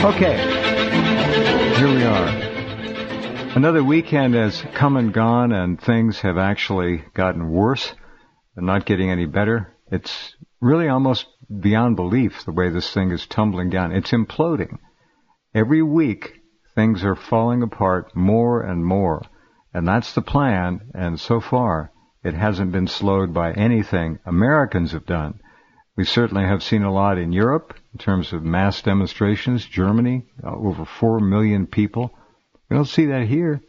Okay, here we are. Another weekend has come and gone, and things have actually gotten worse. They're not getting any better. It's really almost beyond belief the way this thing is tumbling down. It's imploding. Every week, things are falling apart more and more. And that's the plan, and so far, it hasn't been slowed by anything Americans have done. We certainly have seen a lot in Europe in terms of mass demonstrations. Germany, over 4 million people. We don't see that here.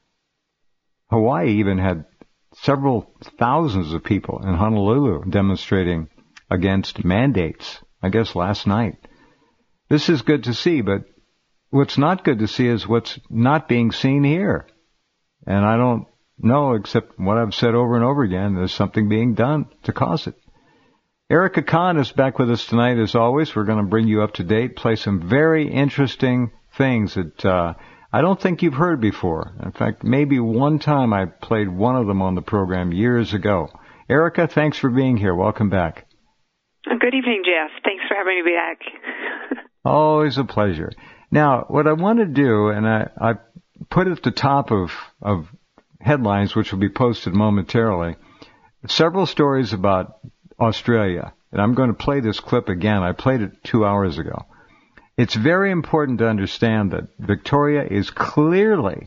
Hawaii even had several thousands of people in Honolulu demonstrating against mandates, I guess last night. This is good to see, but what's not good to see is what's not being seen here. And I don't know, except what I've said over and over again, there's something being done to cause it. Erica Kahn is back with us tonight, as always. We're going to bring you up to date, play some very interesting things that I don't think you've heard before. In fact, maybe one time I played one of them on the program years ago. Erica, thanks for being here. Welcome back. Good evening, Jeff. Thanks for having me back. Always a pleasure. Now, what I want to do, and I put at the top of headlines, which will be posted momentarily, several stories about Australia. And I'm going to play this clip again. I played it 2 hours ago. It's very important to understand that Victoria is clearly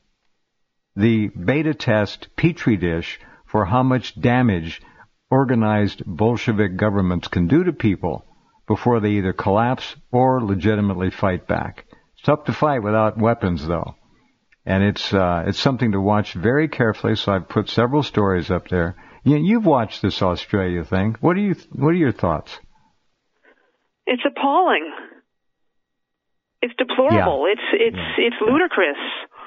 the beta test petri dish for how much damage organized Bolshevik governments can do to people before they either collapse or legitimately fight back. It's tough to fight without weapons, though. And it's something to watch very carefully, so I've put several stories up there. You've watched this Australia thing. What are your thoughts? It's appalling. It's deplorable. Yeah. It's ludicrous.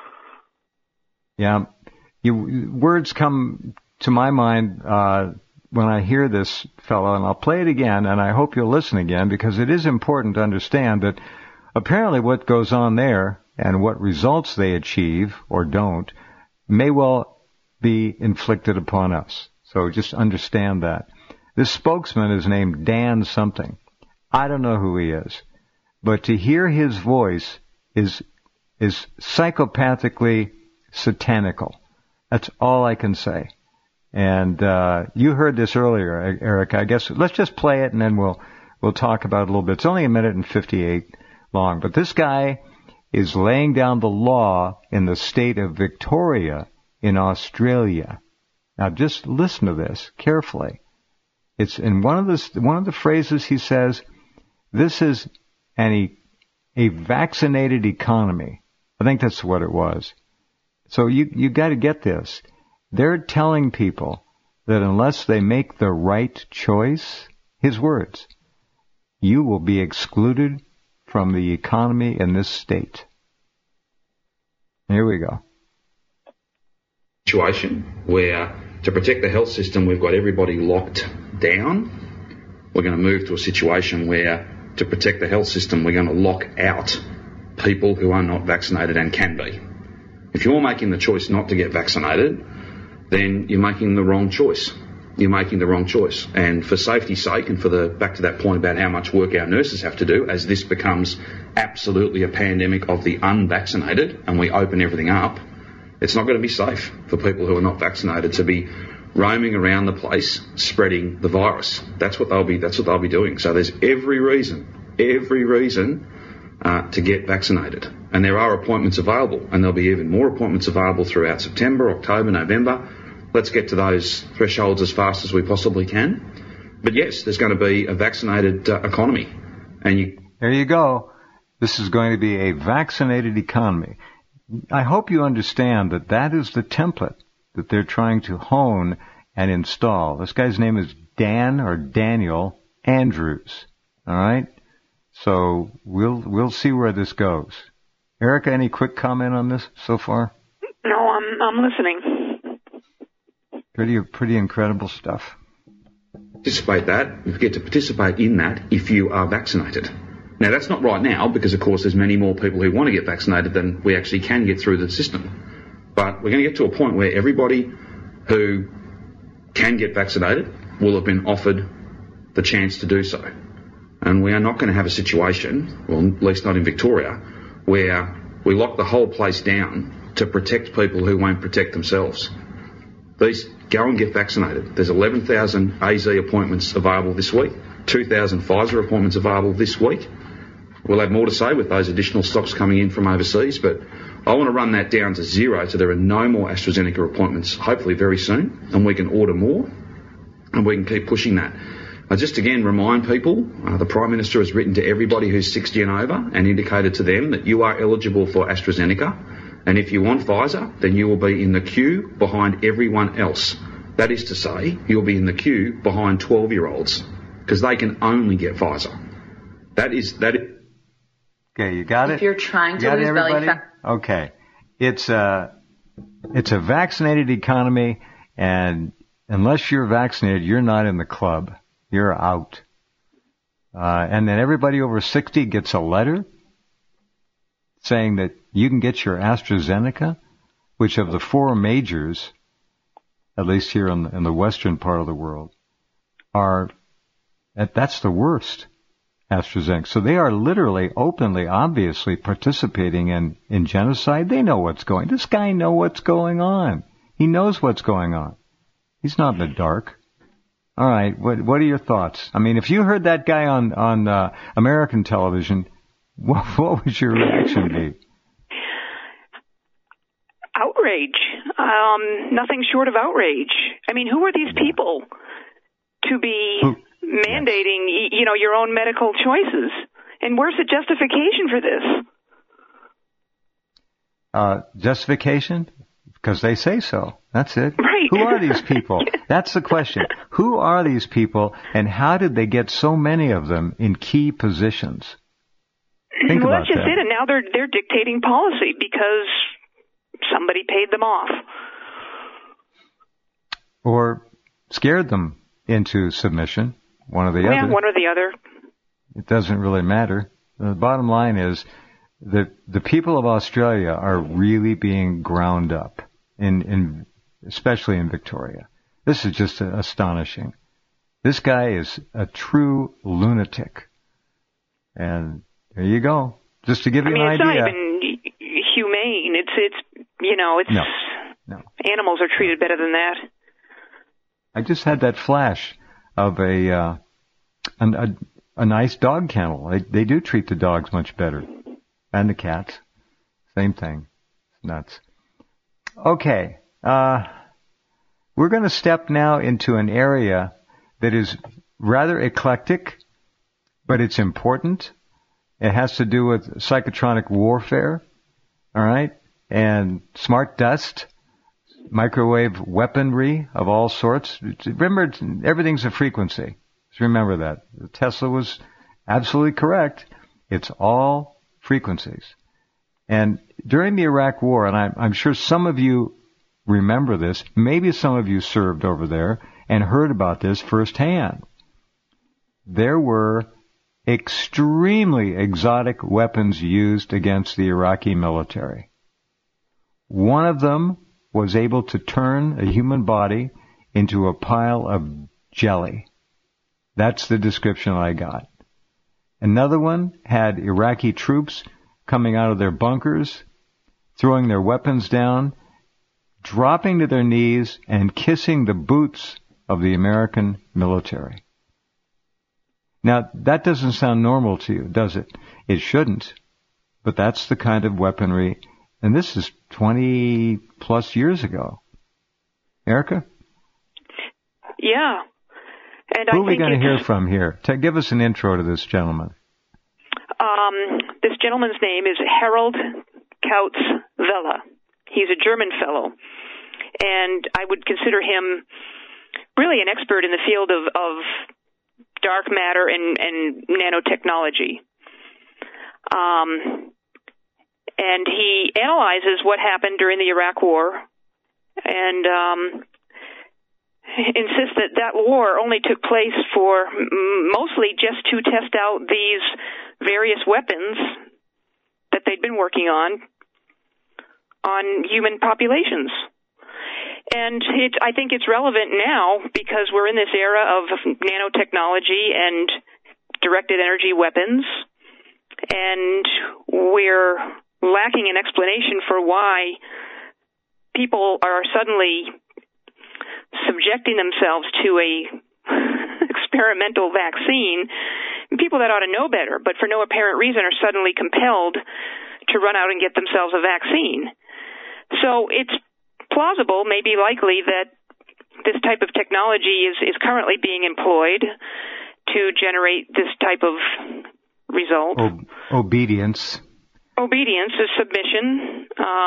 Yeah. Words come to my mind when I hear this fellow, and I'll play it again, and I hope you'll listen again, because it is important to understand that apparently what goes on there and what results they achieve or don't may well be inflicted upon us. So just understand that. This spokesman is named Dan something. I don't know who he is. But to hear his voice is psychopathically satanical. That's all I can say. And you heard this earlier, Eric. I guess let's just play it and then we'll talk about it a little bit. It's only 1 minute and 58 long. But this guy is laying down the law in the state of Victoria in Australia. Now just listen to this carefully. It's in one of the phrases he says, this is a vaccinated economy. I think that's what it was. So you got to get this. They're telling people that unless they make the right choice, his words, you will be excluded from the economy in this state. Here we go. Situation where to protect the health system, we've got everybody locked down. We're going to move to a situation where to protect the health system, we're going to lock out people who are not vaccinated and can be. If you're making the choice not to get vaccinated, then you're making the wrong choice. You're making the wrong choice. And for safety's sake, and back to that point about how much work our nurses have to do, as this becomes absolutely a pandemic of the unvaccinated and we open everything up, it's not going to be safe for people who are not vaccinated to be roaming around the place spreading the virus. That's what they'll be doing. So there's every reason to get vaccinated. And there are appointments available, and there'll be even more appointments available throughout September, October, November. Let's get to those thresholds as fast as we possibly can. But yes, there's going to be a vaccinated economy. There you go. This is going to be a vaccinated economy. I hope you understand that that is the template that they're trying to hone and install. This guy's name is Daniel Andrews. All right? So we'll see where this goes. Erica, any quick comment on this so far? No, I'm listening. Pretty incredible stuff. You get to participate in that if you are vaccinated. Now, that's not right now because, of course, there's many more people who want to get vaccinated than we actually can get through the system. But we're going to get to a point where everybody who can get vaccinated will have been offered the chance to do so. And we are not going to have a situation, well, at least not in Victoria, where we lock the whole place down to protect people who won't protect themselves. Go and get vaccinated. There's 11,000 AZ appointments available this week, 2,000 Pfizer appointments available this week. We'll have more to say with those additional stocks coming in from overseas, but I want to run that down to zero so there are no more AstraZeneca appointments, hopefully very soon, and we can order more and we can keep pushing that. I just again remind people, the Prime Minister has written to everybody who's 60 and over and indicated to them that you are eligible for AstraZeneca. And if you want Pfizer, then you will be in the queue behind everyone else. That is to say, you'll be in the queue behind 12-year-olds because they can only get Pfizer. That is. Okay, you got it? If you're trying to lose belly fat. Okay. It's a vaccinated economy, and unless you're vaccinated, you're not in the club. You're out. And then everybody over 60 gets a letter saying that you can get your AstraZeneca, which of the four majors, at least here in the western part of the world, that's the worst, AstraZeneca. So they are literally, openly, obviously participating in genocide. They know what's going on. This guy knows what's going on. He knows what's going on. He's not in the dark. All right, what are your thoughts? I mean, if you heard that guy on American television, what would your reaction be? Outrage. Nothing short of outrage. I mean, who are these people to be mandating, your own medical choices? And where's the justification for this? Justification? Because they say so. That's it. Right. Who are these people? That's the question. Who are these people, and how did they get so many of them in key positions? Think about that's just that. it. And now they're dictating policy because somebody paid them off. Or scared them into submission, one or the other. Yeah, one or the other. It doesn't really matter. The bottom line is that the people of Australia are really being ground up, especially in Victoria. This is just astonishing. This guy is a true lunatic. And there you go. Just to give you an idea. It's not even humane. No. Animals are treated better than that. I just had that flash of a nice dog kennel. They do treat the dogs much better. And the cats. Same thing. It's nuts. Okay. We're going to step now into an area that is rather eclectic, but it's important. It has to do with psychotronic warfare, all right, and smart dust, microwave weaponry of all sorts. Remember, everything's a frequency. Just remember that. Tesla was absolutely correct. It's all frequencies. And during the Iraq War, and I'm sure some of you remember this, maybe some of you served over there and heard about this firsthand. There were extremely exotic weapons used against the Iraqi military. One of them was able to turn a human body into a pile of jelly. That's the description I got. Another one had Iraqi troops coming out of their bunkers, throwing their weapons down, dropping to their knees, and kissing the boots of the American military. Now, that doesn't sound normal to you, does it? It shouldn't. But that's the kind of weaponry, and this is 20 plus years ago. Erica? Yeah. And Who are we going to hear from here? Give us an intro to this gentleman. This gentleman's name is Harold Kautz-Vella. He's a German fellow, and I would consider him really an expert in the field of dark matter and nanotechnology. And he analyzes what happened during the Iraq War and insists that war only took place for mostly just to test out these various weapons that they'd been working on human populations. And I think it's relevant now because we're in this era of nanotechnology and directed energy weapons, and we're lacking an explanation for why people are suddenly subjecting themselves to a experimental vaccine. People that ought to know better, but for no apparent reason are suddenly compelled to run out and get themselves a vaccine. So it's plausible, maybe likely, that this type of technology is currently being employed to generate this type of result. Obedience. Obedience is submission,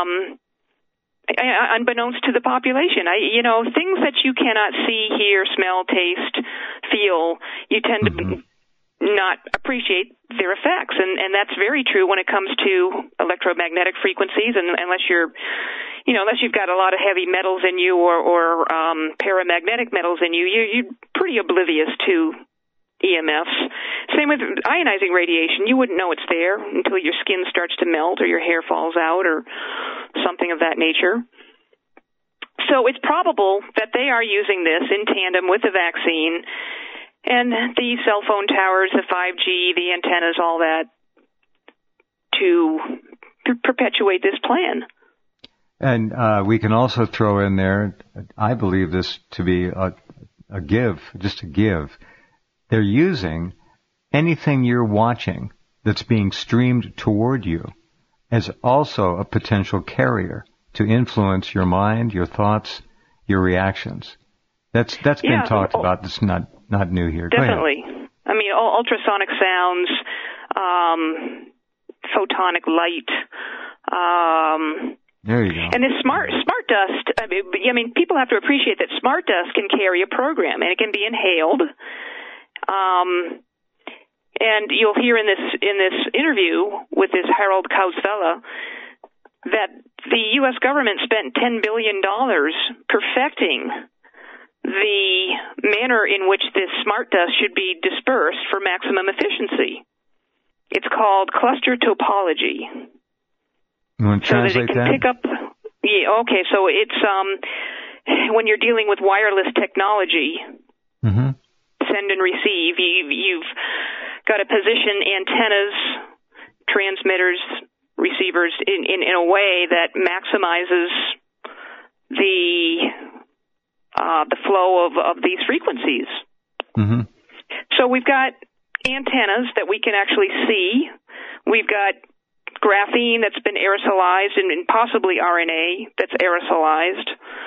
unbeknownst to the population. Things that you cannot see, hear, smell, taste, feel, you tend to not appreciate their effects. And that's very true when it comes to electromagnetic frequencies, and unless you've got a lot of heavy metals in you or paramagnetic metals in you, you're pretty oblivious to EMFs. Same with ionizing radiation. You wouldn't know it's there until your skin starts to melt or your hair falls out or something of that nature. So it's probable that they are using this in tandem with the vaccine and the cell phone towers, the 5G, the antennas, all that, to perpetuate this plan. And we can also throw in there, I believe this to be a give. They're using anything you're watching that's being streamed toward you as also a potential carrier to influence your mind, your thoughts, your reactions. That's been talked about. That's not new here. Definitely. I mean, ultrasonic sounds, photonic light. There you go. And this smart dust. I mean, people have to appreciate that smart dust can carry a program, and it can be inhaled. And you'll hear in this interview with this Harold Kautz-Vella that the U.S. government spent $10 billion perfecting the manner in which this smart dust should be dispersed for maximum efficiency. It's called cluster topology. You want to translate so that? Pick up. Yeah, okay, so it's when you're dealing with wireless technology, send and receive, you've got to position antennas, transmitters, receivers in a way that maximizes the flow of these frequencies. So we've got antennas that we can actually see. We've got graphene that's been aerosolized and possibly RNA that's aerosolized.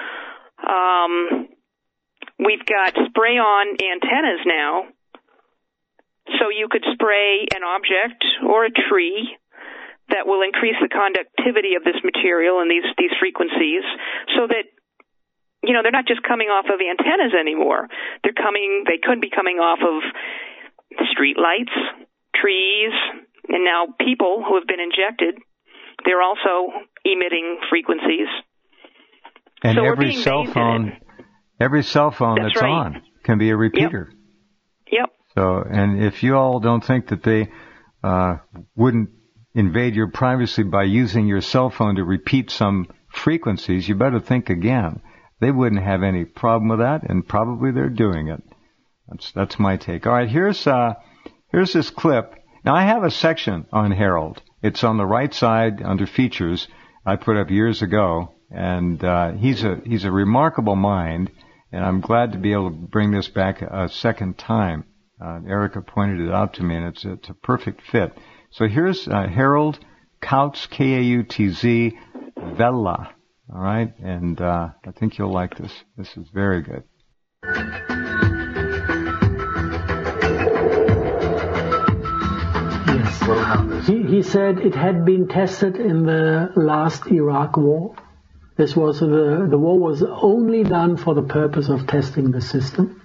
We've got spray-on antennas now. So you could spray an object or a tree that will increase the conductivity of this material and these frequencies so that, they're not just coming off of antennas anymore. They could be coming off of street lights, trees, and now people who have been injected, they're also emitting frequencies. And so every cell phone that's right. on can be a repeater. Yep. So, and if you all don't think that they wouldn't invade your privacy by using your cell phone to repeat some frequencies, you better think again. They wouldn't have any problem with that, and probably they're doing it. That's my take. All right, here's this clip. Now, I have a section on Harold. It's on the right side under features I put up years ago, and he's a remarkable mind, and I'm glad to be able to bring this back a second time. Erica pointed it out to me, and it's a perfect fit. So here's Harold Kautz, K-A-U-T-Z, Vella. All right, and I think you'll like this. This is very good. Yes. He said it had been tested in the last Iraq war. This was the war was only done for the purpose of testing the system.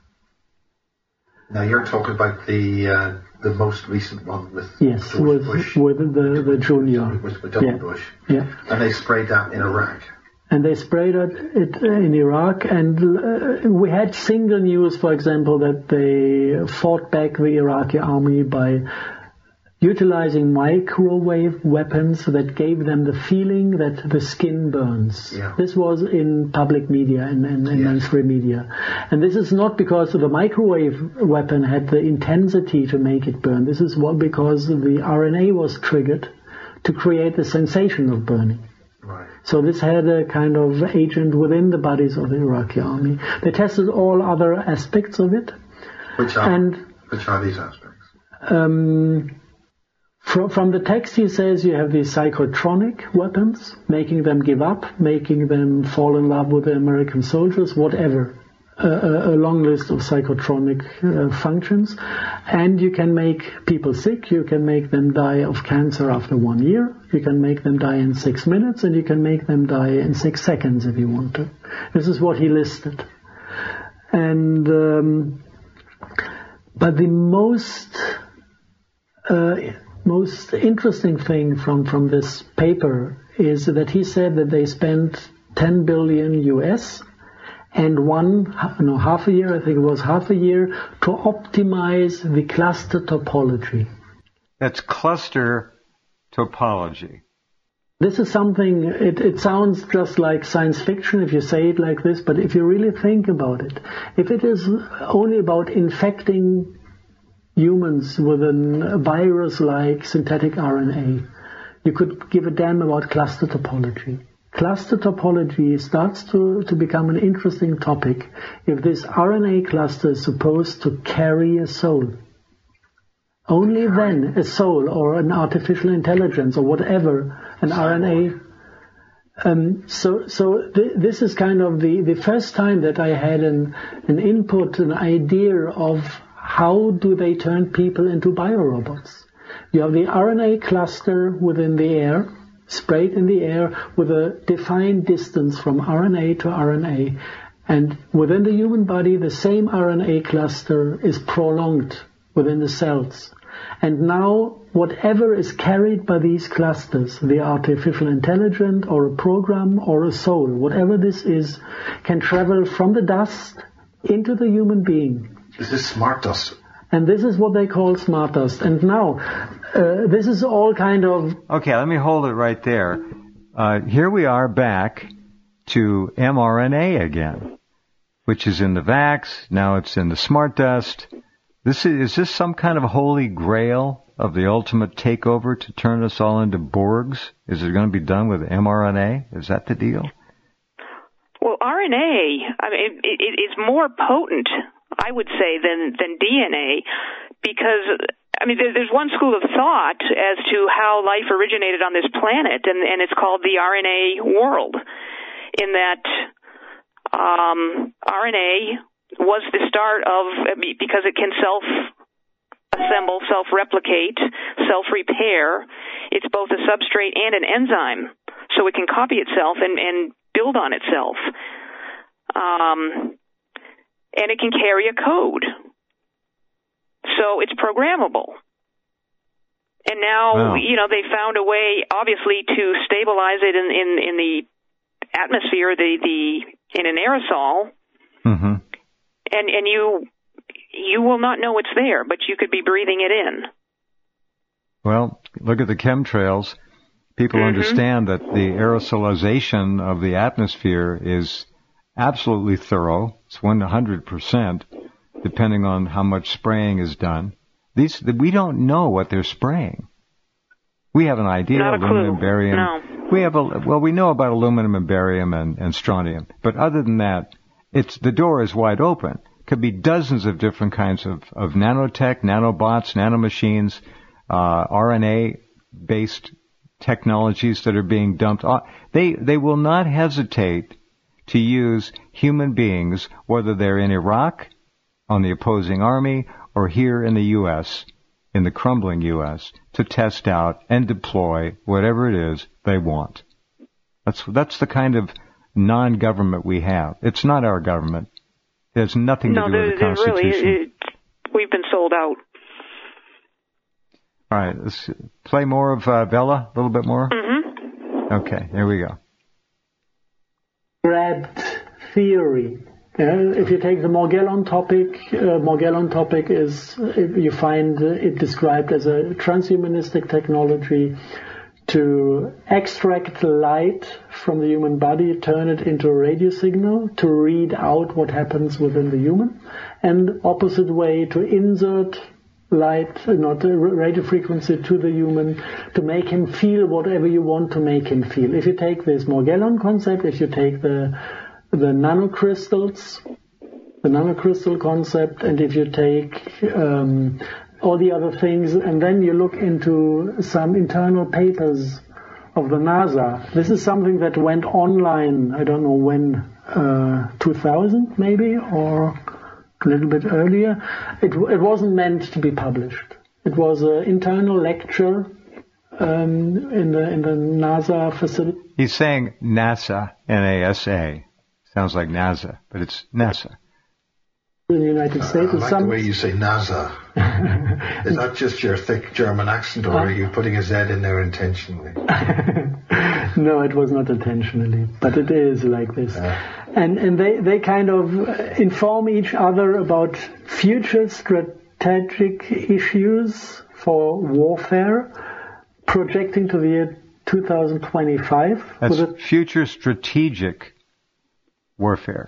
Now you're talking about the most recent one with George Bush. With the junior. With W. Bush. Yeah. And they sprayed that in Iraq. And they sprayed it in Iraq, and we had single news, for example, that they fought back the Iraqi army by utilizing microwave weapons that gave them the feeling that the skin burns. Yeah. This was in public media and mainstream media. And this is not because the microwave weapon had the intensity to make it burn. This is because the RNA was triggered to create the sensation of burning. Right. So this had a kind of agent within the bodies of the Iraqi army. They tested all other aspects of it. Which are these aspects? From the text, he says you have these psychotronic weapons, making them give up, making them fall in love with the American soldiers, whatever. A long list of psychotronic functions. And you can make people sick, you can make them die of cancer after 1 year, you can make them die in 6 minutes, and you can make them die in 6 seconds if you want to. This is what he listed. And but the most interesting thing from this paper is that he said that they spent 10 billion US and half a year to optimize the cluster topology. That's cluster topology. This is something, it sounds just like science fiction if you say it like this, but if you really think about it, if it is only about infecting humans with a virus like synthetic RNA, you could give a damn about cluster topology. Cluster topology starts to become an interesting topic if this RNA cluster is supposed to carry a soul. Only then a soul or an artificial intelligence or whatever, an RNA. This is kind of the first time that I had an input, an idea of how do they turn people into biorobots. You have the RNA cluster within the air, sprayed in the air with a defined distance from RNA to RNA. And within the human body, the same RNA cluster is prolonged within the cells. And now, whatever is carried by these clusters, the artificial intelligence or a program or a soul, whatever this is, can travel from the dust into the human being. This is smart dust. And this is what they call smart dust. And now, this is all kind of... Okay, let me hold it right there. Here we are back to mRNA again, which is in the vax. Now it's in the smart dust. Is this some kind of holy grail of the ultimate takeover to turn us all into Borgs? Is it going to be done with mRNA? Is that the deal? Well, RNA, I mean, it is more potent, I would say, than DNA, because, I mean, there's one school of thought as to how life originated on this planet, and it's called the RNA world, in that RNA was the start of, because it can self-assemble, self-replicate, self-repair. It's both a substrate and an enzyme, so it can copy itself and build on itself. And it can carry a code. So it's programmable. And now, they found a way, obviously, to stabilize it in the atmosphere, in an aerosol. Mm-hmm. And you will not know it's there, but you could be breathing it in. Well, look at the chemtrails. People understand that the aerosolization of the atmosphere is absolutely thorough. It's 100%, depending on how much spraying is done. We don't know what they're spraying. We have an idea, not a aluminum, clue. barium. No. We know about aluminum and barium and strontium, but other than that, the door is wide open. Could be dozens of different kinds of nanotech, nanobots, nanomachines, RNA-based technologies that are being dumped. They will not hesitate to use human beings, whether they're in Iraq, on the opposing army, or here in the U.S., in the crumbling U.S., to test out and deploy whatever it is they want. That's the kind of non-government we have. It's not our government. It has nothing to do with the Constitution. Really, we've been sold out. All right, let's play more of Vela, a little bit more. Mm-hmm. Okay, here we go. Grabbed theory If you take the Morgellon topic is, you find it described as a transhumanistic technology to extract light from the human body, turn it into a radio signal to read out what happens within the human, and opposite way to insert light, not a radio frequency, to the human to make him feel whatever you want to make him feel. If you take this Morgellon concept, if you take the nanocrystals, the nanocrystal concept, and if you take all the other things, and then you look into some internal papers of the NASA. This is something that went online, I don't know when, 2000 maybe, or a little bit earlier. It wasn't meant to be published. It was an internal lecture in the NASA facility. He's saying NASA, N-A-S-A. Sounds like NASA, but it's NASA. In the United States. I like the way you say NASA. Is that just your thick German accent, or are you putting a Z in there intentionally? No, it was not intentionally, but it is like this. And they kind of inform each other about future strategic issues for warfare, projecting to the year 2025. That's future strategic warfare.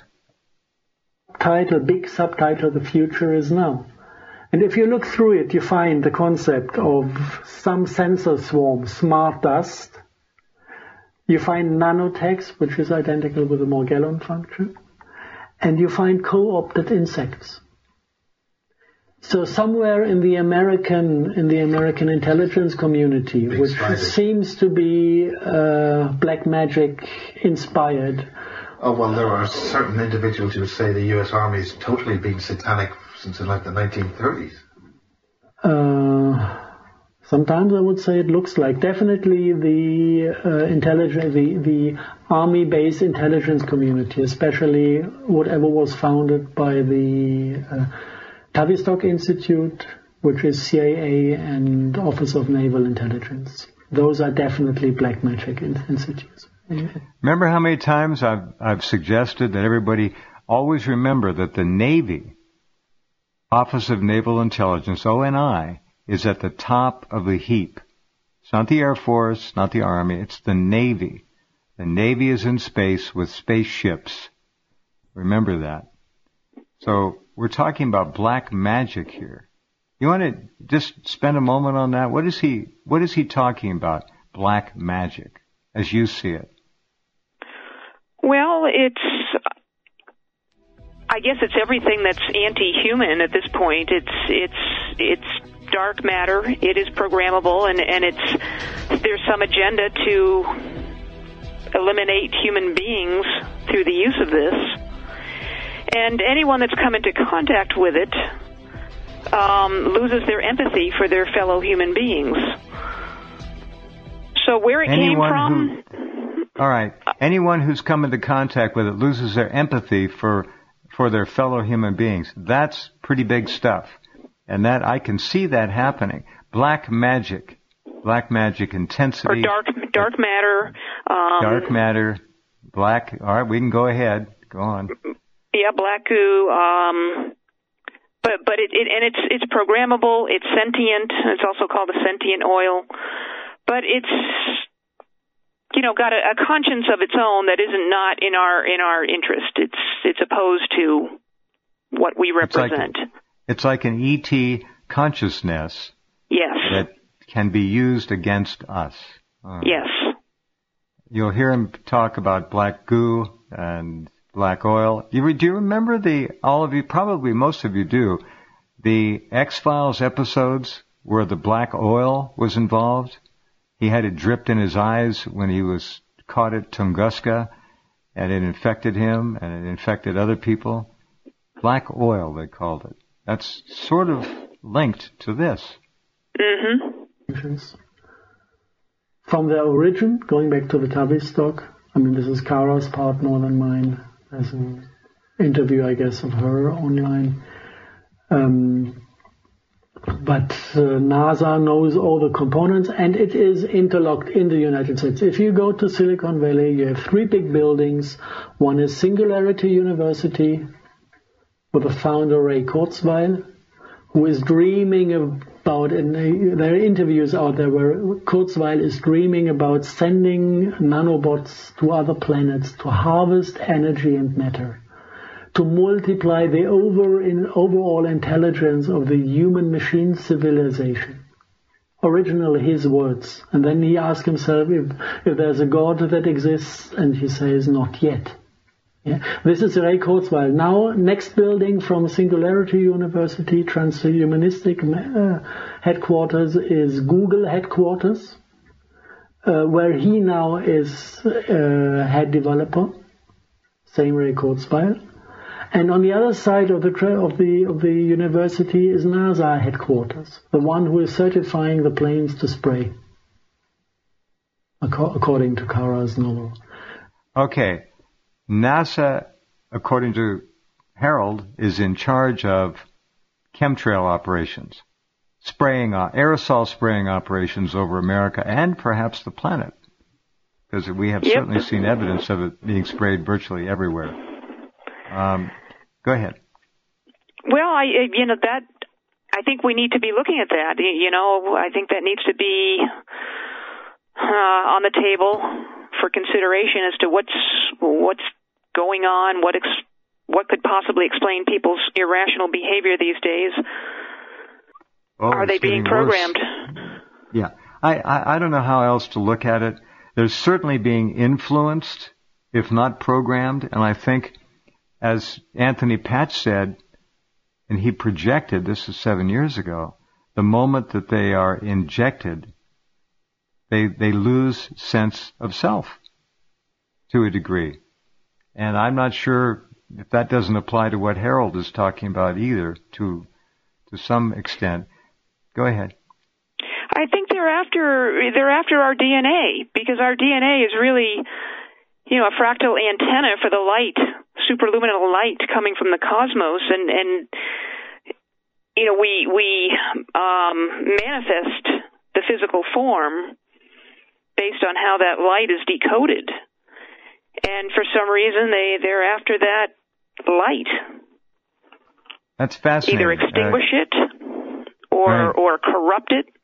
Big subtitle, The Future is Now. And if you look through it, you find the concept of some sensor swarm, smart dust. You find nanotechs, which is identical with the Morgellon function. And you find co-opted insects. So somewhere in the American intelligence community, which seems to be black magic inspired. Oh, well, there are certain individuals who say the U.S. Army has totally been satanic since like the 1930s. Sometimes I would say it looks like. Definitely the the Army-based intelligence community, especially whatever was founded by the Tavistock Institute, which is CIA and Office of Naval Intelligence. Those are definitely black magic institutes. Remember how many times I've suggested that everybody always remember that the Navy, Office of Naval Intelligence, ONI, is at the top of the heap. It's not the Air Force, not the Army, it's the Navy. The Navy is in space with spaceships. Remember that. So we're talking about black magic here. You want to just spend a moment on that? What is he talking about? Black magic, as you see it. Well, I guess it's everything that's anti-human at this point. It's dark matter. It is programmable, and there's some agenda to eliminate human beings through the use of this. And anyone that's come into contact with it loses their empathy for their fellow human beings. So where it came from... All right. Anyone who's come into contact with it loses their empathy for their fellow human beings. That's pretty big stuff. And that I can see that happening. Black magic intensity. Or dark matter. Dark matter. Black. All right, we can go ahead. Go on. Yeah, black goo. But it's programmable. It's sentient. It's also called a sentient oil. But it's got a conscience of its own that isn't not in our interest. It's opposed to what we represent. It's like an ET consciousness. Yes. That can be used against us. Yes. You'll hear him talk about black goo and black oil. Do you remember all of you, probably most of you do, the X-Files episodes where the black oil was involved? He had it dripped in his eyes when he was caught at Tunguska, and it infected him, and it infected other people. Black oil, they called it. That's sort of linked to this. Mm-hmm. From their origin, going back to the Tavistock, this is Kara's part more than mine. There's an interview, I guess, of her online. But NASA knows all the components, and it is interlocked in the United States. If you go to Silicon Valley, you have three big buildings. One is Singularity University, with the founder Ray Kurzweil, who is dreaming about, and there are interviews out there where Kurzweil is dreaming about sending nanobots to other planets to harvest energy and matter, to multiply the overall intelligence of the human-machine civilization. Originally his words. And then he asks himself if there's a God that exists, and he says, not yet. Yeah. This is Ray Kurzweil. Now, next building from Singularity University, Transhumanistic headquarters, is Google headquarters, where he now is head developer. Same Ray Kurzweil. And on the other side of the university is NASA headquarters, the one who is certifying the planes to spray, according to Kara's novel. Okay. NASA, according to Harold, is in charge of chemtrail operations, aerosol spraying operations over America and perhaps the planet, because we have certainly seen evidence of it being sprayed virtually everywhere. Go ahead. Well, I think we need to be looking at that. I think that needs to be on the table for consideration as to what's going on, what could possibly explain people's irrational behavior these days. Well, are they being programmed? Worse. Yeah. I don't know how else to look at it. They're certainly being influenced, if not programmed, and I think, as Anthony Patch said, and he projected, this is 7 years ago, the moment that they are injected, they lose sense of self to a degree. And I'm not sure if that doesn't apply to what Harold is talking about either, to some extent. Go ahead. I think they're after our DNA, because our DNA is really, a fractal antenna for the light, superluminal light coming from the cosmos, and we manifest the physical form based on how that light is decoded. And for some reason, they're after that light. That's fascinating. Either extinguish it or corrupt it.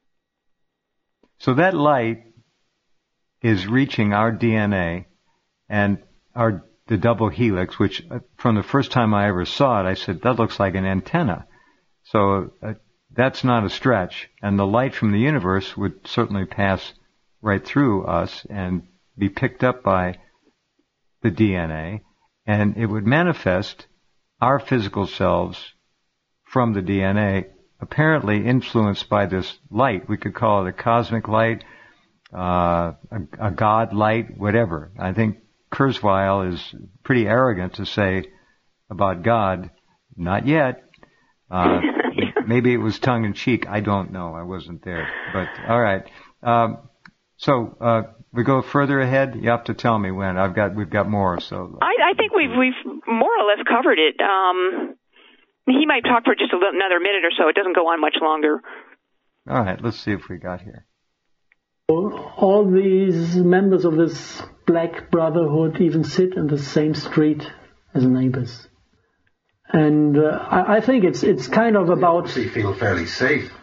So that light is reaching our DNA and the double helix, which from the first time I ever saw it, I said, that looks like an antenna. So that's not a stretch. And the light from the universe would certainly pass right through us and be picked up by the DNA, and it would manifest our physical selves from the DNA, apparently influenced by this light. We could call it a cosmic light, a God light, whatever. I think Kurzweil is pretty arrogant to say about God, not yet. Maybe it was tongue-in-cheek. I don't know. I wasn't there. But, all right. So we go further ahead. You have to tell me when. We've got more. So I think we've more or less covered it. He might talk for just another minute or so. It doesn't go on much longer. All right. Let's see if we got here. All these members of this Black Brotherhood even sit in the same street as neighbors. And I think it's kind of about... They feel fairly safe.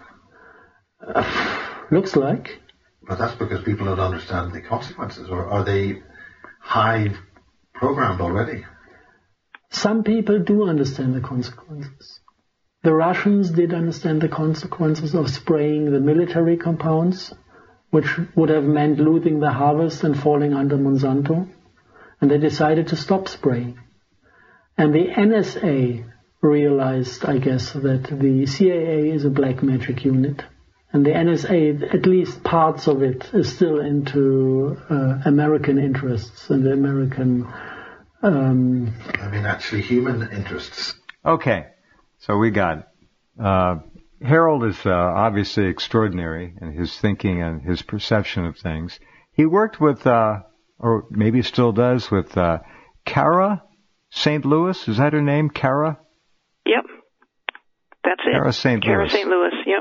Looks like. But that's because people don't understand the consequences, or are they high programmed already? Some people do understand the consequences. The Russians did understand the consequences of spraying the military compounds, which would have meant losing the harvest and falling under Monsanto, and they decided to stop spraying. And the NSA realized, I guess, that the CIA is a black magic unit. And the NSA, at least parts of it, is still into American interests and the American... actually human interests. Okay, so we got it. Harold is obviously extraordinary in his thinking and his perception of things. He worked with, or maybe still does, with Kara St. Louis. Is that her name, Kara? Yep, that's it. Kara St. Louis. Kara St. Louis, yep.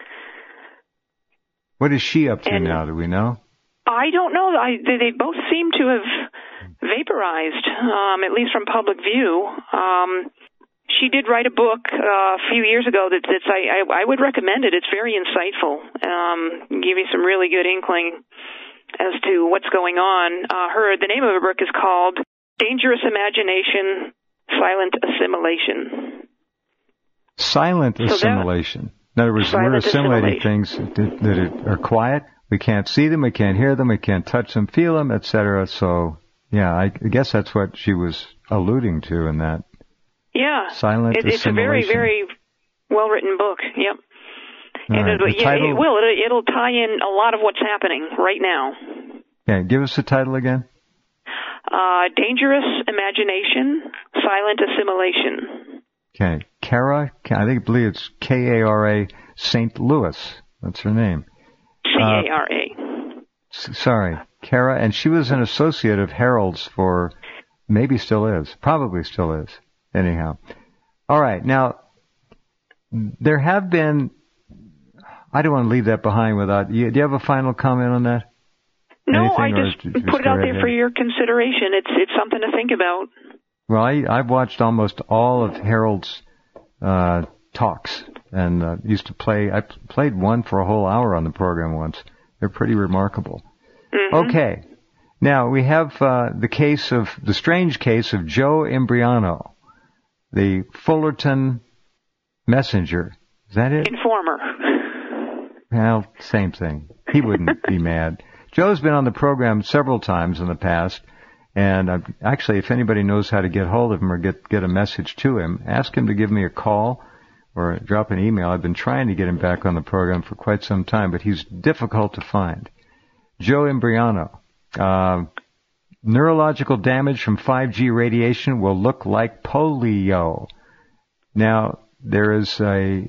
What is she up to now? Do we know? I don't know. They both seem to have vaporized, at least from public view. she did write a book a few years ago I would recommend it. It's very insightful. Give you some really good inkling as to what's going on. The name of her book is called Dangerous Imagination, Silent Assimilation. Silent assimilation. In other words, we're assimilating things that are quiet. We can't see them, we can't hear them, we can't touch them, feel them, etc. So, yeah, I guess that's what she was alluding to in that. Yeah. Silent assimilation. It's a very, very well-written book. Yep. And it will. It'll tie in a lot of what's happening right now. Okay, give us the title again. Dangerous Imagination, Silent Assimilation. Okay. Kara, I believe it's Kara St. Louis. That's her name. Kara. Sorry, Kara. And she was an associate of Harold's for, maybe still is, probably still is. Anyhow. All right. Now, there have been, I don't want to leave that behind without, do you have a final comment on that? No, I just put it out there for your consideration. It's something to think about. Well, I've watched almost all of Harold's talks, and I played one for a whole hour on the program once. They're pretty remarkable. Mm-hmm. Okay. Now, we have the strange case of Joe Imbriano, the Fullerton messenger. Is that it? Informer. Well, same thing. He wouldn't be mad. Joe's been on the program several times in the past, and actually, if anybody knows how to get hold of him or get a message to him, ask him to give me a call or drop an email. I've been trying to get him back on the program for quite some time, but he's difficult to find. Joe Imbriano. Neurological damage from 5G radiation will look like polio. Now, there is a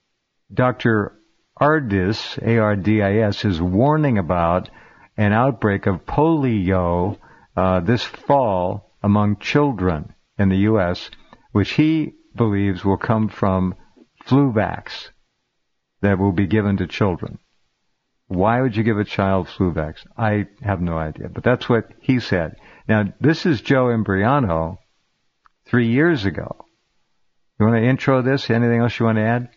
Dr. Ardis, A-R-D-I-S, is warning about an outbreak of polio this fall among children in the U.S., which he believes will come from flu vax that will be given to children. Why would you give a child flu vax? I have no idea, but that's what he said. Now, this is Joe Imbriano 3 years ago. You want to intro this? Anything else you want to add?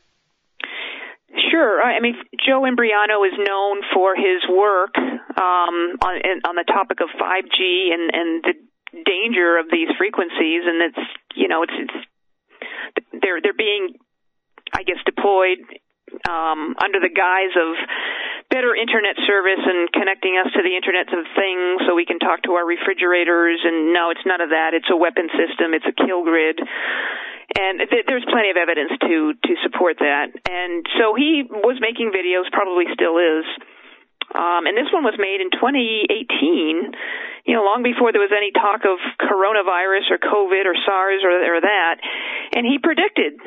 Sure. I mean, Joe Imbriano is known for his work on the topic of 5G and the danger of these frequencies, and they're being, I guess, deployed under the guise of better internet service and connecting us to the Internet of Things so we can talk to our refrigerators. And no, it's none of that. It's a weapon system. It's a kill grid. And there's plenty of evidence to support that. And so he was making videos, probably still is. And this one was made in 2018, long before there was any talk of coronavirus or COVID or SARS or that. And he predicted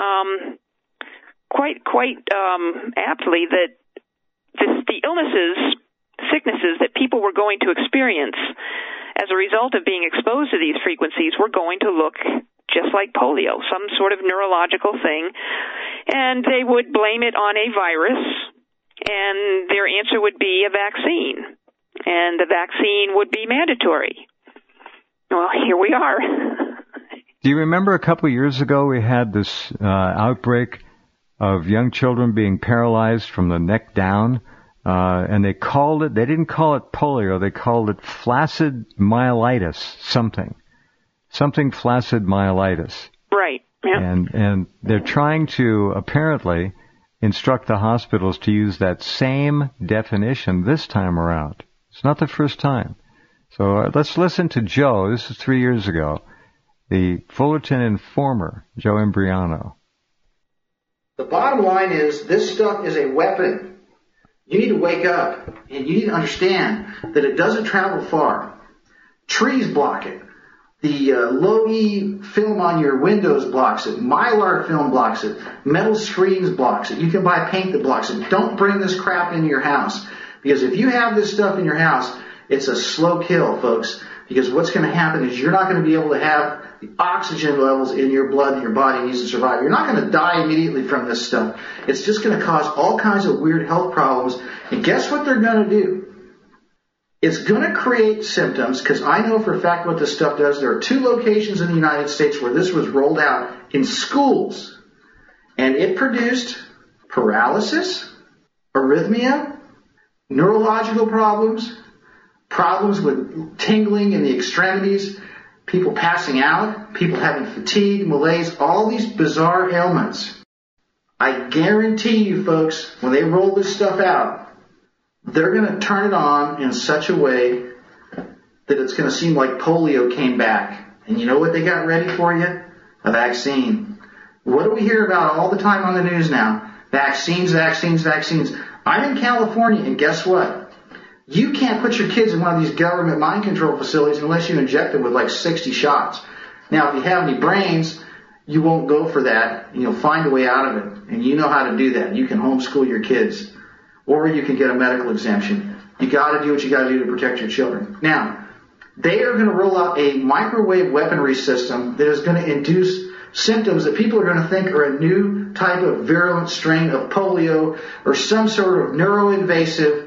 quite aptly that the illnesses, sicknesses that people were going to experience as a result of being exposed to these frequencies were going to look just like polio, some sort of neurological thing, and they would blame it on a virus, and their answer would be a vaccine, and the vaccine would be mandatory. Well, here we are. Do you remember a couple of years ago we had this outbreak of young children being paralyzed from the neck down, and they didn't call it polio, they called it flaccid myelitis, something flaccid myelitis. Right. Yeah. And they're trying to apparently instruct the hospitals to use that same definition this time around. It's not the first time. So let's listen to Joe. This is 3 years ago. The Fullerton informer, Joe Imbriano. The bottom line is this stuff is a weapon. You need to wake up and you need to understand that it doesn't travel far. Trees block it. The low-E film on your windows blocks it. Mylar film blocks it. Metal screens blocks it. You can buy paint that blocks it. Don't bring this crap into your house. Because if you have this stuff in your house, it's a slow kill, folks. Because what's going to happen is you're not going to be able to have the oxygen levels in your blood that your body needs to survive. You're not going to die immediately from this stuff. It's just going to cause all kinds of weird health problems. And guess what they're going to do? It's going to create symptoms, because I know for a fact what this stuff does. There are 2 locations in the United States where this was rolled out in schools, and it produced paralysis, arrhythmia, neurological problems, problems with tingling in the extremities, people passing out, people having fatigue, malaise, all these bizarre ailments. I guarantee you, folks, when they roll this stuff out, they're going to turn it on in such a way that it's going to seem like polio came back. And you know what they got ready for you? A vaccine. What do we hear about all the time on the news now? Vaccines, vaccines, vaccines. I'm in California, and guess what? You can't put your kids in one of these government mind control facilities unless you inject them with like 60 shots. Now, if you have any brains, you won't go for that, and you'll find a way out of it. And you know how to do that. You can homeschool your kids. Or you can get a medical exemption. You got to do what you got to do to protect your children. Now, they are going to roll out a microwave weaponry system that is going to induce symptoms that people are going to think are a new type of virulent strain of polio or some sort of neuroinvasive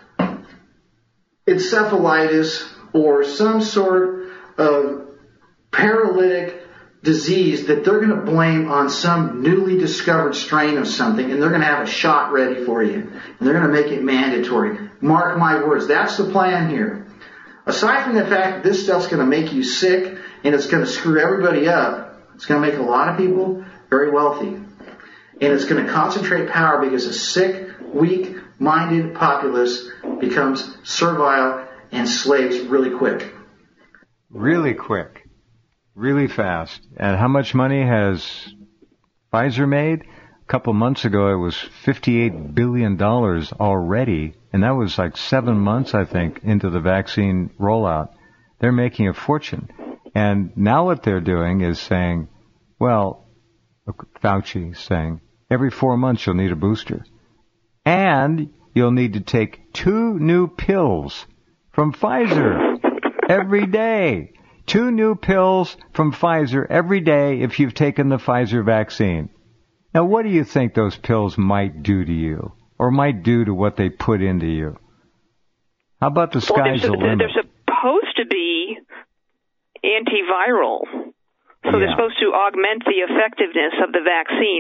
encephalitis or some sort of paralytic disease that they're going to blame on some newly discovered strain of something, and they're going to have a shot ready for you, and they're going to make it mandatory. Mark my words, that's the plan here. Aside from the fact that this stuff's going to make you sick and it's going to screw everybody up, it's going to make a lot of people very wealthy, and it's going to concentrate power because a sick, weak-minded populace becomes servile and slaves really quick. Really quick. Really fast. And how much money has Pfizer made? A couple months ago, it was $58 billion already, and that was like 7 months, I think, into the vaccine rollout. They're making a fortune. And now what they're doing is saying, well, Fauci saying, every 4 months you'll need a booster. And you'll need to take 2 new pills from Pfizer every day. 2 new pills from Pfizer every day if you've taken the Pfizer vaccine. Now, what do you think those pills might do to you, or might do to what they put into you? How about the sky's the limit? They're supposed to be antiviral, so they're supposed to augment the effectiveness of the vaccine.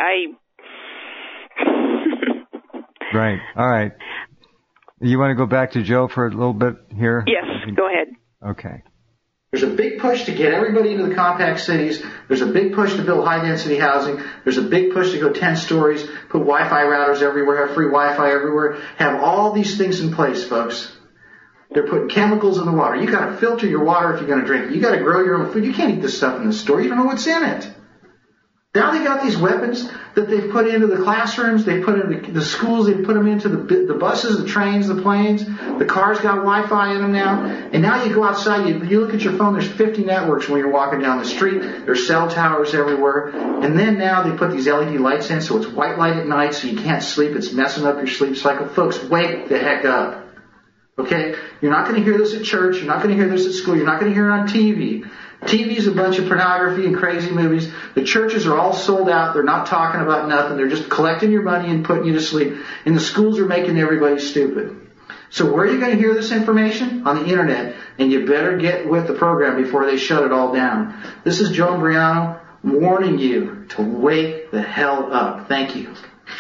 Right. All right. You want to go back to Joe for a little bit here? Yes, go ahead. Okay. There's a big push to get everybody into the compact cities. There's a big push to build high-density housing. There's a big push to go 10 stories, put Wi-Fi routers everywhere, have free Wi-Fi everywhere, have all these things in place, folks. They're putting chemicals in the water. You got to filter your water if you're going to drink it. You got to grow your own food. You can't eat this stuff in the store. You don't know what's in it. Now they got these weapons that they've put into the classrooms, they put into the schools, they put them into the buses, the trains, the planes. The cars got Wi-Fi in them now. And now you go outside, you look at your phone, there's 50 networks when you're walking down the street. There's cell towers everywhere. And then now they put these LED lights in so it's white light at night so you can't sleep. It's messing up your sleep cycle. Folks, wake the heck up. Okay? You're not going to hear this at church. You're not going to hear this at school. You're not going to hear it on TV. TV's a bunch of pornography and crazy movies. The churches are all sold out. They're not talking about nothing. They're just collecting your money and putting you to sleep. And the schools are making everybody stupid. So where are you going to hear this information? On the internet. And you better get with the program before they shut it all down. This is Joe Imbriano warning you to wake the hell up. Thank you.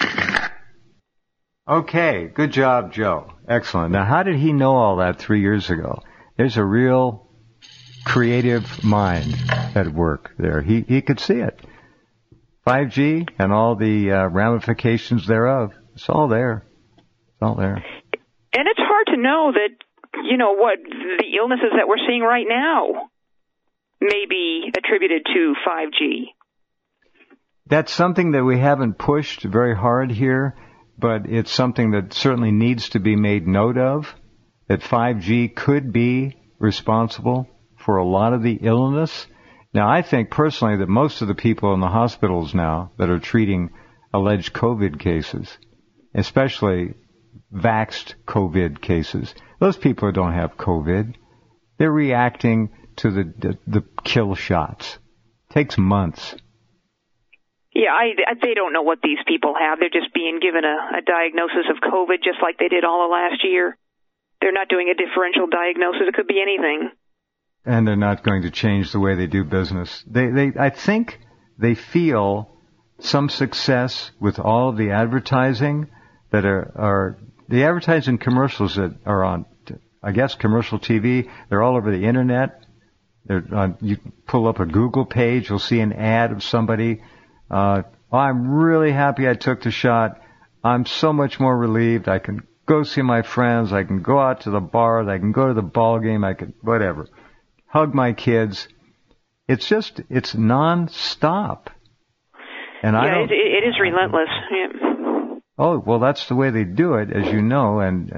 Okay. Good job, Joe. Excellent. Now, how did he know all that 3 years ago? There's a real creative mind at work there. He could see it. 5G and all the ramifications thereof. It's all there. It's all there. And it's hard to know that, what the illnesses that we're seeing right now may be attributed to 5G. That's something that we haven't pushed very hard here, but it's something that certainly needs to be made note of, that 5G could be responsible for a lot of the illness. Now, I think personally that most of the people in the hospitals now that are treating alleged COVID cases, especially vaxxed COVID cases, those people don't have COVID. They're reacting to the kill shots. It takes months. Yeah, they don't know what these people have. They're just being given a diagnosis of COVID just like they did all of last year. They're not doing a differential diagnosis. It could be anything. And they're not going to change the way they do business. I think they feel some success with all of the advertising that are the advertising commercials that are on, I guess, commercial TV. They're all over the internet. You pull up a Google page, you'll see an ad of somebody. I'm really happy I took the shot. I'm so much more relieved. I can go see my friends. I can go out to the bars. I can go to the ball game. I can whatever. Hug my kids. It's non-stop. And it is relentless. Yeah. Oh, well, that's the way they do it, as you know, and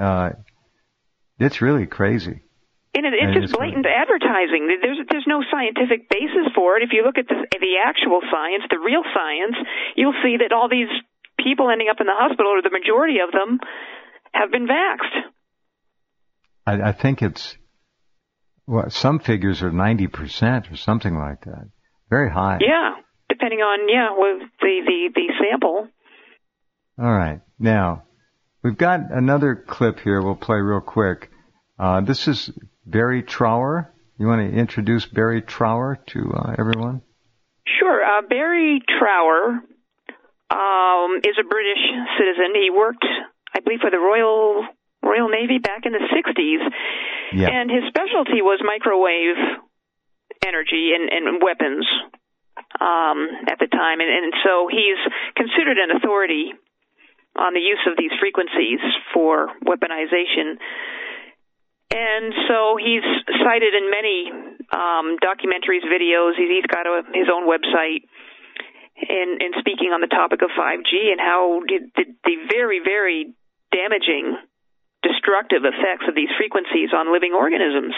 it's really crazy. And it's just blatant advertising. There's no scientific basis for it. If you look at the actual science, the real science, you'll see that all these people ending up in the hospital, or the majority of them, have been vaxxed. I think it's, some figures are 90% or something like that. Very high. Yeah, depending on, the sample. All right. Now, we've got another clip here we'll play real quick. This is Barry Trower. You want to introduce Barry Trower to everyone? Sure. Barry Trower is a British citizen. He worked, I believe, for the Royal Navy back in the 60s. Yeah. And his specialty was microwave energy and weapons at the time. And so he's considered an authority on the use of these frequencies for weaponization. And so he's cited in many documentaries, videos. He's got his own website in speaking on the topic of 5G and how the very, very damaging, destructive effects of these frequencies on living organisms.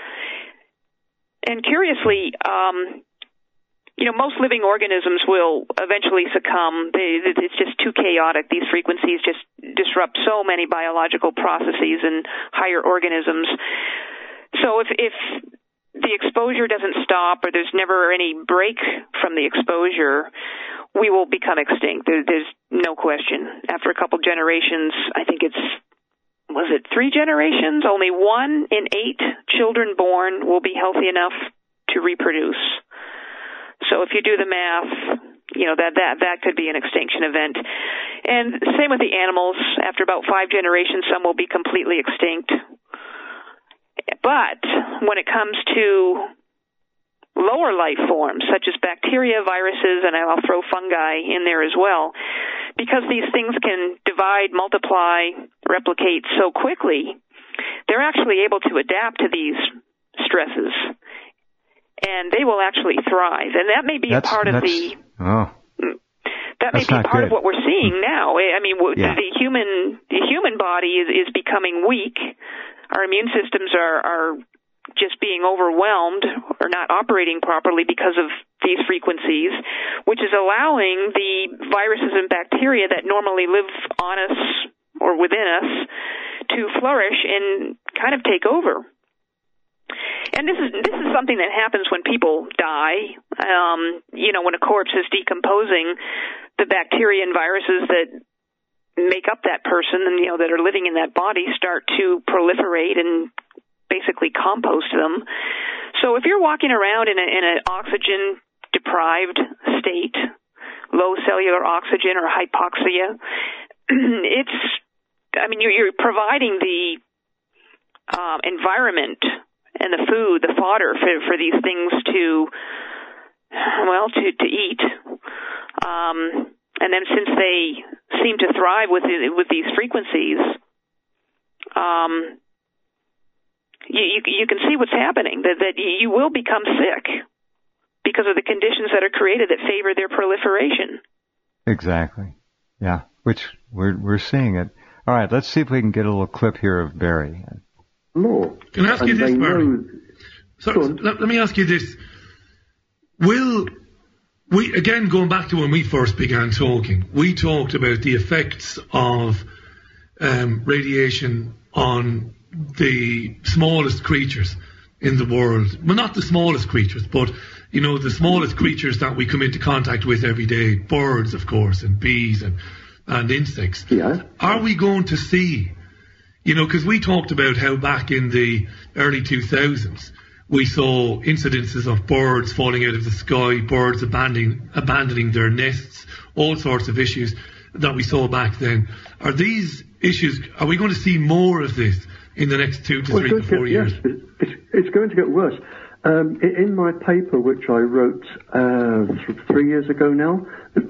And curiously, most living organisms will eventually succumb. It's just too chaotic. These frequencies just disrupt so many biological processes and higher organisms. So if the exposure doesn't stop, or there's never any break from the exposure, we will become extinct. There's no question. After a couple generations, I think was it 3 generations? Only 1 in 8 children born will be healthy enough to reproduce. So if you do the math, that could be an extinction event. And same with the animals. After about 5 generations, some will be completely extinct. But when it comes to lower life forms, such as bacteria, viruses, and I'll throw fungi in there as well, because these things can divide, multiply, replicate so quickly, they're actually able to adapt to these stresses. And they will actually thrive, and that may be a part of the. Oh, that may be part of what we're seeing now. I mean, yeah. the human body is becoming weak. Our immune systems are just being overwhelmed or not operating properly because of these frequencies, which is allowing the viruses and bacteria that normally live on us or within us to flourish and kind of take over. And this is something that happens when people die. When a corpse is decomposing, the bacteria and viruses that make up that person and that are living in that body start to proliferate and basically compost them. So if you're walking around in an oxygen deprived state, low cellular oxygen or hypoxia, you're providing the environment and the food, the fodder for these things to eat. And then since they seem to thrive with these frequencies, you can see what's happening, that you will become sick because of the conditions that are created that favor their proliferation. Exactly. Yeah, which we're seeing it. All right, let's see if we can get a little clip here of Barry. No. Can I ask you this, Barry? Let me ask you this. Will we, again, going back to when we first began talking, we talked about the effects of radiation on the smallest creatures in the world. Well, not the smallest creatures, but, the smallest creatures that we come into contact with every day. Birds, of course, and bees and insects. Yeah. Are we going to see You know, because we talked about how back in the early 2000s, we saw incidences of birds falling out of the sky, birds abandoning their nests, all sorts of issues that we saw back then. Are these issues, are we going to see more of this in the next 2 to 3 to 4 years? Yes, it's going to get worse. In my paper, which I wrote 3 years ago now,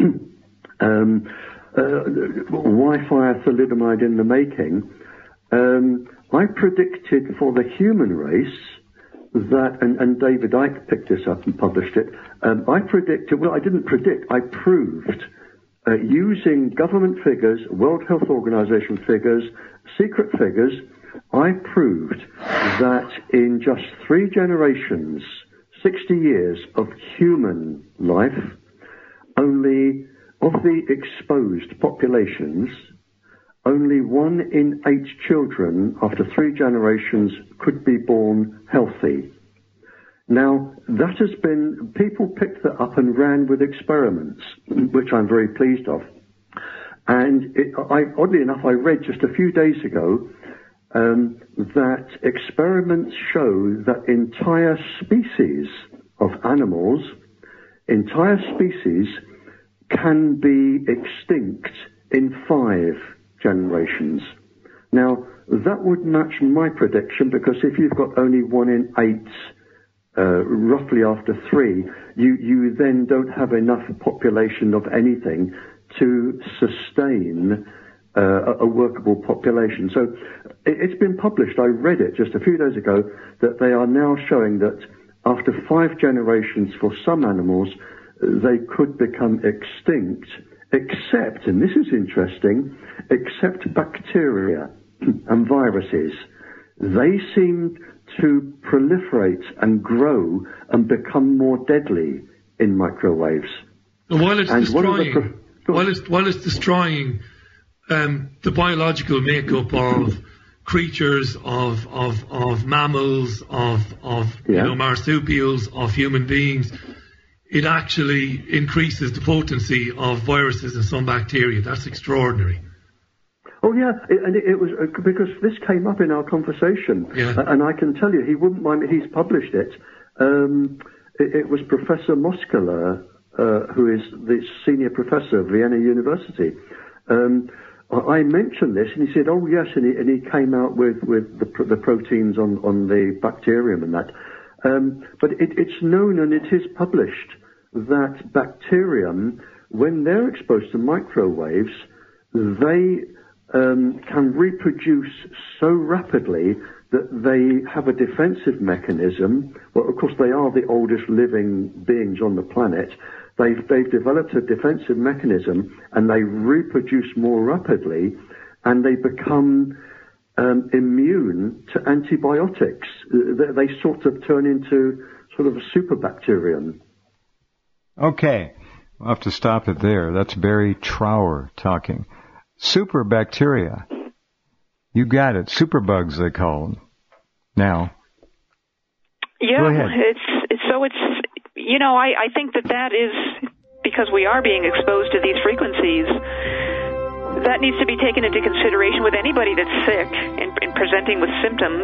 Wi-Fi thalidomide in the making, I predicted for the human race that, and David Icke picked this up and published it, I proved, using government figures, World Health Organization figures, secret figures, I proved that in just 3 generations, 60 years of human life, only of the exposed populations, only 1 in 8 children after 3 generations could be born healthy. Now, that has been, people picked that up and ran with experiments, which I'm very pleased of. And oddly enough, I read just a few days ago that experiments show that entire species of animals, entire species can be extinct in 5 generations. Now, that would match my prediction, because if you've got only 1 in 8, roughly after 3, you then don't have enough population of anything to sustain a workable population. So it's been published, I read it just a few days ago, that they are now showing that after 5 generations for some animals, they could become extinct, except, and this is interesting, except bacteria and viruses. They seem to proliferate and grow and become more deadly in microwaves. While it's destroying the biological makeup of creatures, of mammals, of marsupials, of human beings, it actually increases the potency of viruses and some bacteria. That's extraordinary. Oh yeah, it was because this came up in our conversation, and I can tell you he wouldn't mind. He's published it. It was Professor Moskala, who is the senior professor of Vienna University. I mentioned this, and he said, "Oh yes," and he came out with the proteins on the bacterium and that. But it's known, and it is published, that bacterium, when they're exposed to microwaves, they can reproduce so rapidly that they have a defensive mechanism. Well, of course, they are the oldest living beings on the planet. They've developed a defensive mechanism, and they reproduce more rapidly, and they become immune to antibiotics. They sort of turn into sort of a superbacterium. Okay, we'll have to stop it there. That's Barry Trower talking. Superbacteria. You got it. Superbugs, they call them. Now. Yeah, go ahead. I think that is because we are being exposed to these frequencies. That needs to be taken into consideration with anybody that's sick and presenting with symptoms.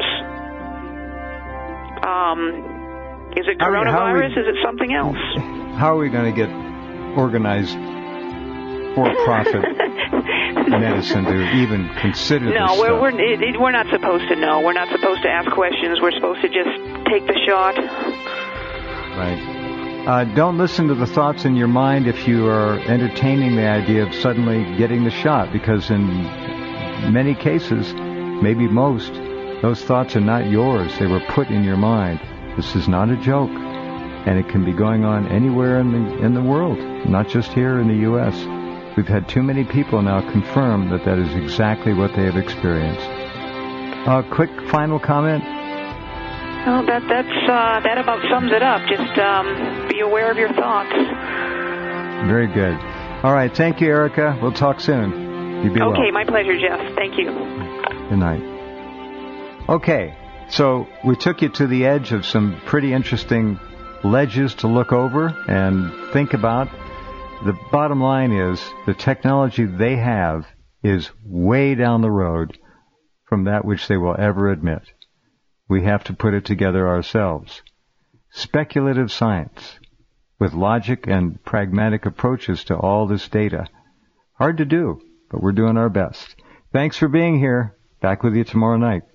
Is it coronavirus? Is it something else? How are we going to get organized for-profit medicine to even consider this stuff? No, we're not supposed to know. We're not supposed to ask questions. We're supposed to just take the shot. Right. Don't listen to the thoughts in your mind if you are entertaining the idea of suddenly getting the shot, because in many cases, maybe most, those thoughts are not yours. They were put in your mind. This is not a joke, and it can be going on anywhere in the world, not just here in the U.S. We've had too many people now confirm that is exactly what they have experienced. Quick final comment. Well, that about sums it up. Just be aware of your thoughts. Very good. All right. Thank you, Erica. We'll talk soon. You be well. Okay, my pleasure, Jeff. Thank you. Good night. Okay. So we took you to the edge of some pretty interesting ledges to look over and think about. The bottom line is the technology they have is way down the road. from that which they will ever admit. We have to put it together ourselves. Speculative science, with logic and pragmatic approaches to all this data. Hard to do, but we're doing our best. Thanks for being here. Back with you tomorrow night.